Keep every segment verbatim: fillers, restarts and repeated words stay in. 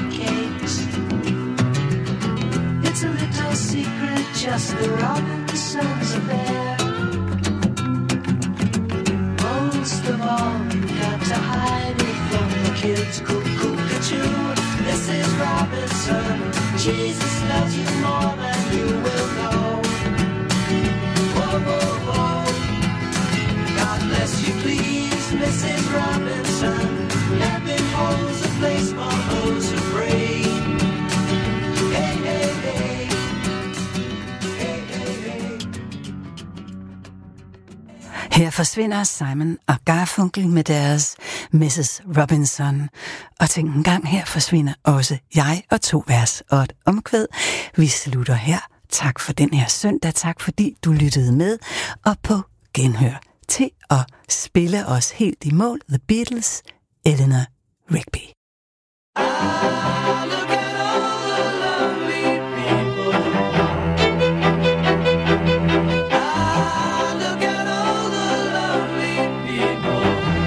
cupcakes. It's a little secret, just the Robinsons affair. Most of all, you got to hide it from the kids. Cuckoo-cuckoo, Missus Robinson, Jesus loves you more than you will know. Whoa, whoa, whoa. God bless you, please, Missus Robinson. Heaven holds a place for those who pray. Hey, hey, hey. Hey, hey, hey. Her forsvinder Simon og Garfunkel med deres missus Robinson. Og tænk en gang, her forsvinder også jeg og to vers og et omkvæd. Vi slutter her. Tak for den her søndag. Tak fordi du lyttede med. Og på genhør til at spille os helt i mål. The Beatles, Eleanor Rigby. Ah, look at all the lovely people. Ah, look at all the lovely people.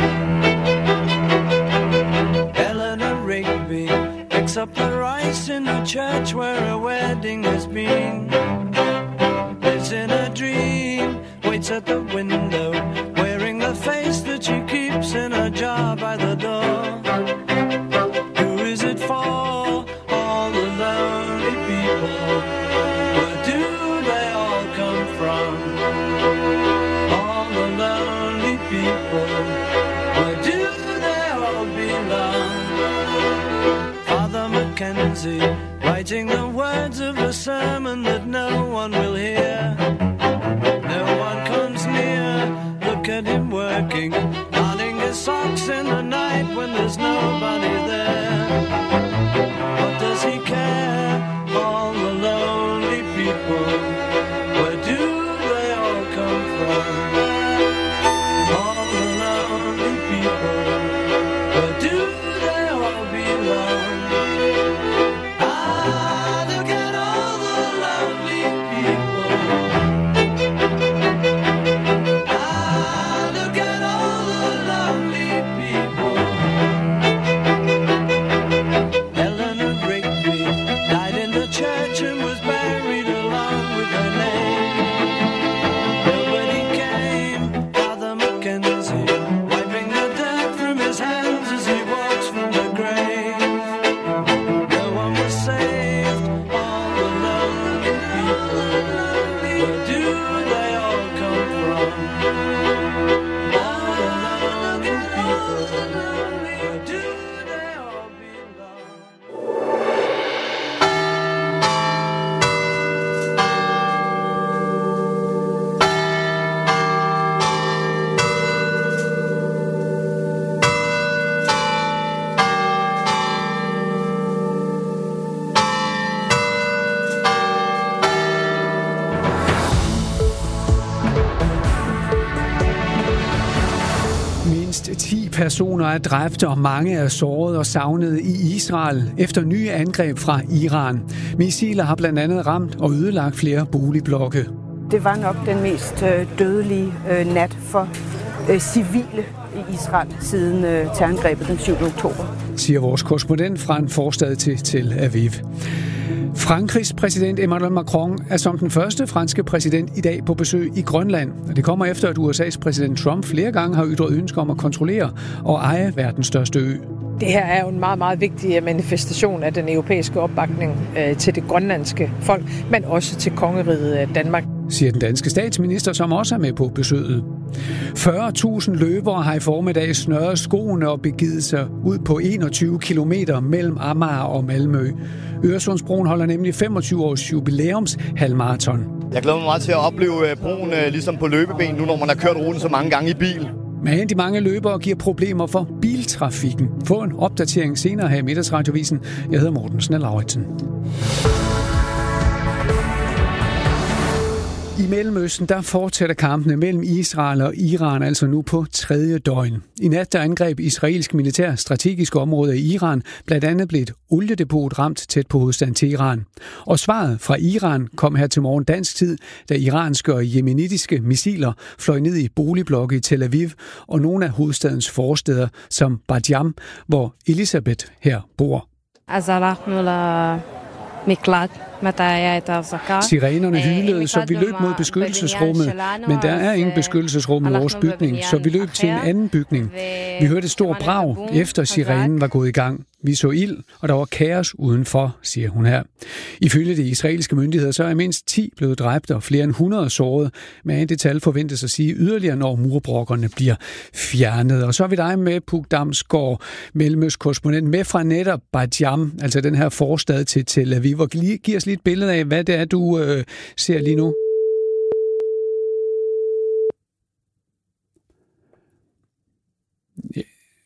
Eleanor Rigby picks up the rice in the church where a wedding has been. Lives in a dream, waits at the window, wearing the face that she keeps in a jar by the door. Who is it for? All the lonely people. Where do they all come from? All the lonely people. Where do they all belong? Father Mackenzie, writing the words of a sermon that no one will hear. No one comes near. Look at him working, darning his socks in the night when there's nobody there. What does he care? All the lonely people. Where do they all come from? All the lonely people. Where do they all belong? Ah, look at all the lonely people. Ah, look at all the lonely people. Eleanor Rigby died in the church and was buried along with her name. Nobody came. Father Mackenzie wiping the dirt from his hands as he walks from the grave. No one was saved. All the lonely people. Where do they all come from? All the lonely people. Where do they all belong? Mindst ti personer er dræbt, og mange er såret og savnet i Israel efter nye angreb fra Iran. Missiler har blandt andet ramt og ødelagt flere boligblokke. Det var nok den mest øh, dødelige øh, nat for øh, civile i Israel siden øh, terrorangrebet den syvende oktober. Siger vores korrespondent fra en forstad til Tel Aviv. Frankrigs præsident Emmanuel Macron er som den første franske præsident i dag på besøg i Grønland. Det kommer efter, at U S A's præsident Trump flere gange har ytret ønsker om at kontrollere og eje verdens største ø. Det her er jo en meget, meget vigtig manifestation af den europæiske opbakning øh, til det grønlandske folk, men også til kongeriget Danmark. Siger den danske statsminister, som også er med på besøget. fyrre tusind løbere har i formiddag snørret skoene og begivet sig ud på enogtyve kilometer mellem Amager og Malmø. Øresundsbroen holder nemlig femogtyve års jubilæums halvmarathon. Jeg glæder mig meget til at opleve broen ligesom på løbeben, nu når man har kørt ruten så mange gange i bil. Men de mange løbere giver problemer for biltrafikken. Få en opdatering senere her i Middagsradiovisen. Jeg hedder Morten Snell-Lauritsen. I Mellemøsten der fortsætter kampene mellem Israel og Iran altså nu på tredje døgn. I nat der angreb israelsk militær strategiske områder i Iran, blandt andet blev et oliedepot ramt tæt på hovedstaden Teheran. Og svaret fra Iran kom her til morgen dansk tid, da iranske og yemenitiske missiler fløj ned i boligblokke i Tel Aviv og nogle af hovedstadens forstæder som Bat Yam, hvor Elisabeth her bor. Sirenerne hylede, så vi løb mod beskyttelsesrummet, men der er ingen beskyttelsesrum i vores bygning, så vi løb til en anden bygning. Vi hørte et stort brag, efter sirenen var gået i gang. Vi så ild, og der var kaos udenfor, siger hun her. Ifølge de israelske myndigheder, så er mindst ti blevet dræbt og flere end hundrede såret, men det tal forventes at sige yderligere, når murbrokkerne bliver fjernet. Og så er vi dig med, Puk Damsgaard, mellemøstkorrespondent, med fra netop Bat Yam, altså den her forstad til Tel Aviv. Og giv os lige et billede af, hvad det er, du øh, ser lige nu. Ja.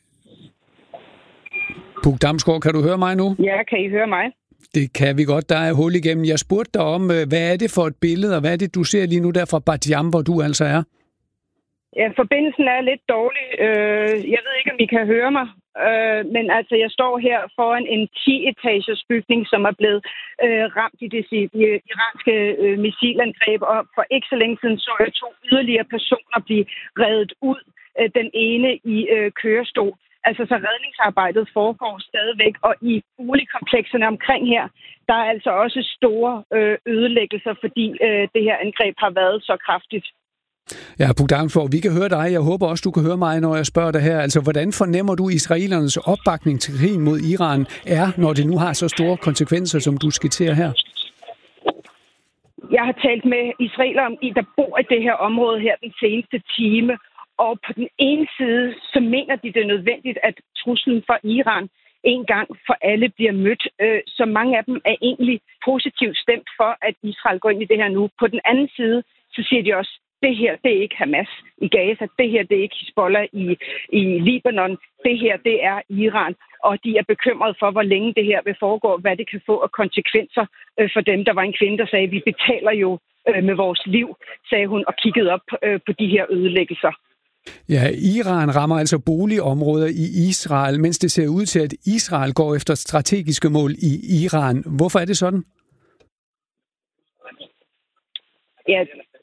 Puk Damsgaard, kan du høre mig nu? Ja, kan I høre mig? Det kan vi godt. Der er hul igennem. Jeg spurgte dig om, hvad er det for et billede, og hvad er det, du ser lige nu der fra Bat Yam, hvor du altså er? Ja, forbindelsen er lidt dårlig. Jeg ved ikke, om I kan høre mig. Men altså, jeg står her foran en ti-etagers bygning, som er blevet ramt i det iranske missilangreb. Og for ikke så længe siden så jeg to yderligere personer blive revet ud. Den ene i kørestol. Altså, så redningsarbejdet foregår stadigvæk, og i boligkomplekserne omkring her, der er altså også store øh, ødelæggelser, fordi øh, det her angreb har været så kraftigt. Ja, Puk Damsgaard, vi kan høre dig. Jeg håber også, du kan høre mig, når jeg spørger dig her. Altså, hvordan fornemmer du israelernes opbakning til krigen mod Iran er, når det nu har så store konsekvenser, som du skitserer her? Jeg har talt med israelere, der bor i det her område her den seneste time. Og på den ene side, så mener de, det er nødvendigt, at truslen for Iran en gang for alle bliver mødt. Så mange af dem er egentlig positivt stemt for, at Israel går ind i det her nu. På den anden side, så siger de også, det her, det er ikke Hamas i Gaza. Det her, det er ikke Hezbollah i, i Libanon. Det her, det er Iran. Og de er bekymrede for, hvor længe det her vil foregå, hvad det kan få af konsekvenser for dem. Der var en kvinde, der sagde, at vi betaler jo med vores liv, sagde hun, og kiggede op på de her ødelæggelser. Ja, Iran rammer altså boligområder i Israel, mens det ser ud til, at Israel går efter strategiske mål i Iran. Hvorfor er det sådan? Ja.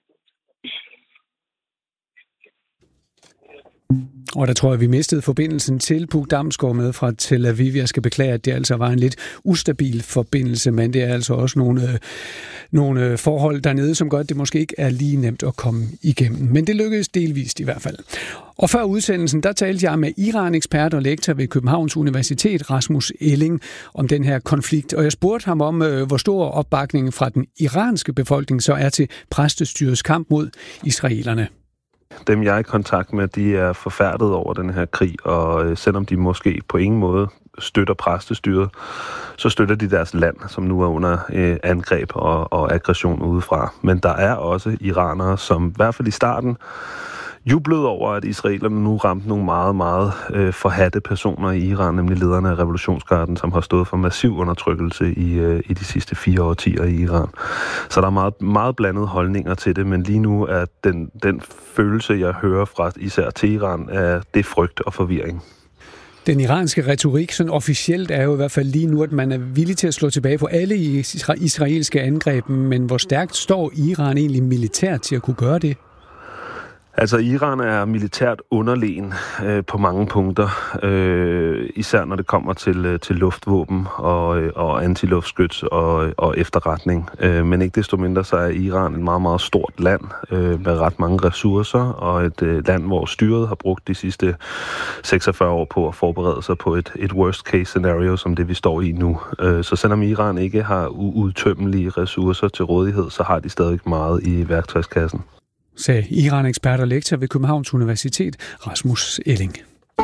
Og der tror jeg, vi mistede forbindelsen til Puk Damsgaard med fra Tel Aviv. Jeg skal beklage, at det altså var en lidt ustabil forbindelse, men det er altså også nogle, øh, nogle forhold dernede, som gør, at det måske ikke er lige nemt at komme igennem. Men det lykkedes delvist i hvert fald. Og før udsendelsen, der talte jeg med Iran-ekspert og lektor ved Københavns Universitet, Rasmus Elling, om den her konflikt. Og jeg spurgte ham om, øh, hvor stor opbakningen fra den iranske befolkning så er til præstestyrets kamp mod israelerne. Dem, jeg er i kontakt med, de er forfærdet over den her krig, og øh, selvom de måske på ingen måde støtter præstestyret, så støtter de deres land, som nu er under øh, angreb og, og aggression udefra. Men der er også iranere, som i hvert fald i starten jublede over, at israelerne nu ramte nogle meget, meget øh, forhatte personer i Iran, nemlig lederne af revolutionsgarden, som har stået for massiv undertrykkelse i, øh, i de sidste fire årtier i Iran. Så der er meget, meget blandede holdninger til det, men lige nu er den, den følelse, jeg hører fra især Teheran, er det frygt og forvirring. Den iranske retorik, sådan officielt, er jo i hvert fald lige nu, at man er villig til at slå tilbage på alle israelske angreb, men hvor stærkt står Iran egentlig militært til at kunne gøre det? Altså, Iran er militært underlegen øh, på mange punkter, øh, især når det kommer til, til luftvåben og, og antiluftskyts og, og efterretning. Øh, men ikke desto mindre, så er Iran et meget, meget stort land øh, med ret mange ressourcer, og et øh, land, hvor styret har brugt de sidste seksogfyrre år på at forberede sig på et, et worst case scenario, som det vi står i nu. Øh, så selvom Iran ikke har uudtømmelige ressourcer til rådighed, så har de stadig meget i værktøjskassen, sagde Iran-ekspert og lektor ved Københavns Universitet, Rasmus Elling.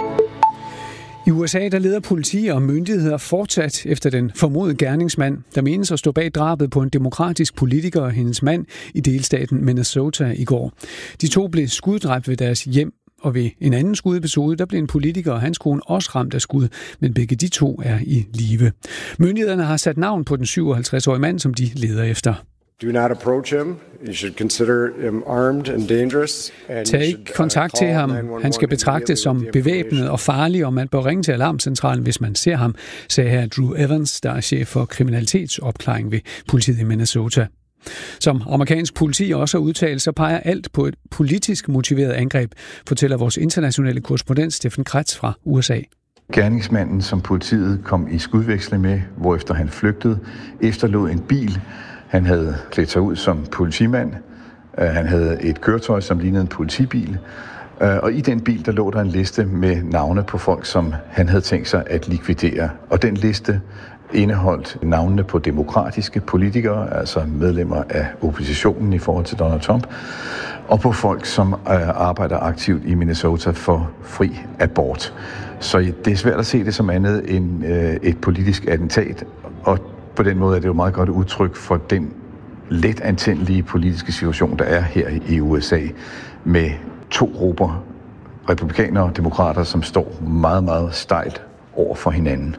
I U S A der leder politi og myndigheder fortsat efter den formodede gerningsmand, der menes at stå bag drabet på en demokratisk politiker og hendes mand i delstaten Minnesota i går. De to blev skuddræbt ved deres hjem, og ved en anden skudepisode, der blev en politiker og hans kone også ramt af skud, men begge de to er i live. Myndighederne har sat navn på den syvoghalvtreds-årige mand, som de leder efter. Do not approach him. You should consider him armed and dangerous. Tag ikke kontakt til ham. Han skal betragtes som bevæbnet og farlig, og man bør ringe til alarmcentralen, hvis man ser ham, sagde her Drew Evans, der er chef for kriminalitetsopklaring ved politiet i Minnesota. Som amerikansk politi også har udtalt, så peger alt på et politisk motiveret angreb, fortæller vores internationale korrespondent Steffen Kretz fra U S A. Gerningsmanden, som politiet kom i skudveksling med, hvorefter han flygtede, efterlod en bil. Han havde klædt sig ud som politimand. Han havde et køretøj, som lignede en politibil. Og i den bil, der lå der en liste med navne på folk, som han havde tænkt sig at likvidere. Og den liste indeholdt navnene på demokratiske politikere, altså medlemmer af oppositionen i forhold til Donald Trump, og på folk, som arbejder aktivt i Minnesota for fri abort. Så det er svært at se det som andet end et politisk attentat, og på den måde er det jo meget godt udtryk for den let antændelige politiske situation, der er her i U S A, med to grupper, republikanere og demokrater, som står meget, meget stejlt over for hinanden.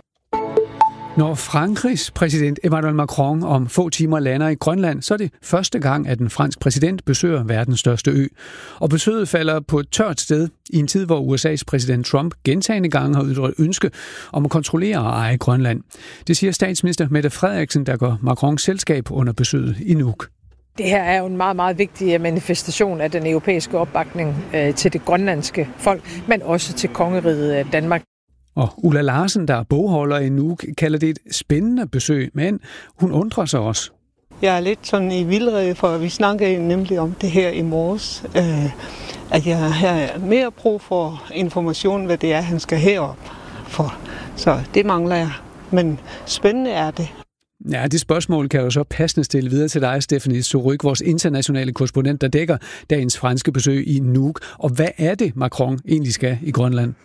Når Frankrigs præsident Emmanuel Macron om få timer lander i Grønland, så er det første gang, at en fransk præsident besøger verdens største ø. Og besøget falder på et tørt sted i en tid, hvor U S A's præsident Trump gentagne gange har ytret ønske om at kontrollere og eje Grønland. Det siger statsminister Mette Frederiksen, der går Macrons selskab under besøget i Nuuk. Det her er jo en meget, meget vigtig manifestation af den europæiske opbakning øh, til det grønlandske folk, men også til kongeriget Danmark. Og Ulla Larsen, der er bogholder i Nuuk, kalder det et spændende besøg, men hun undrer sig også. Jeg er lidt sådan i vildrede, for vi snakkede nemlig om det her i morges, øh, at jeg har mere brug for information, hvad det er, han skal herop for. Så det mangler jeg, men spændende er det. Ja, det spørgsmål kan jo så passende stille videre til dig, Stephanie Surrugue, vores internationale korrespondent, der dækker dagens franske besøg i Nuuk. Og hvad er det, Macron egentlig skal i Grønland?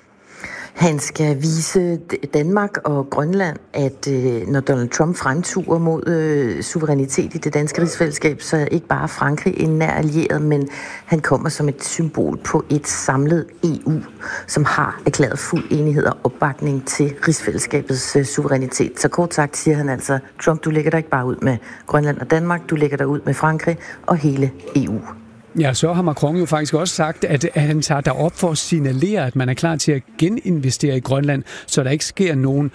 Han skal vise Danmark og Grønland, at når Donald Trump fremturer mod øh, suverænitet i det danske rigsfællesskab, så er ikke bare Frankrig en nær allieret, men han kommer som et symbol på et samlet E U, som har erklæret fuld enighed og opbakning til rigsfællesskabets øh, suverænitet. Så kort sagt siger han altså, Trump, du lægger dig ikke bare ud med Grønland og Danmark, du lægger dig ud med Frankrig og hele E U. Ja, så har Macron jo faktisk også sagt, at han tager derop for at signalere, at man er klar til at geninvestere i Grønland, så der ikke sker nogen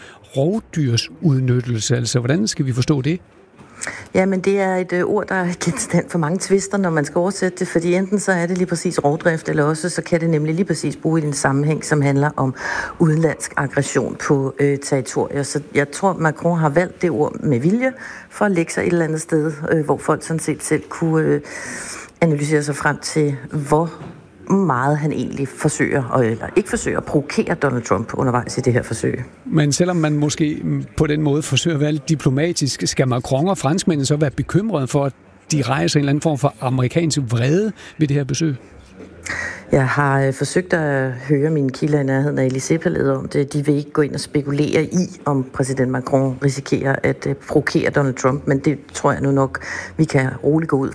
rovdyrsudnyttelse. Altså, hvordan skal vi forstå det? Ja, men det er et ord, der er genstand for mange tvister, når man skal oversætte det, fordi enten så er det lige præcis rovdrift, eller også så kan det nemlig lige præcis bruge i en sammenhæng, som handler om udenlandsk aggression på øh, territorier. Så jeg tror, Macron har valgt det ord med vilje for at lægge sig et eller andet sted, øh, hvor folk sådan set selv kunne øh, analysere sig frem til, hvor meget han egentlig forsøger, eller ikke forsøger at provokere Donald Trump undervejs i det her forsøg. Men selvom man måske på den måde forsøger at være lidt diplomatisk, skal Macron og franskmændene så være bekymrede for, at de rejser en eller anden form for amerikansk vrede ved det her besøg? Jeg har øh, forsøgt at høre mine kilder i nærheden af Élysée-palæet om det. De vil ikke gå ind og spekulere i, om præsident Macron risikerer at øh, provokere Donald Trump, men det tror jeg nu nok, vi kan roligt gå ud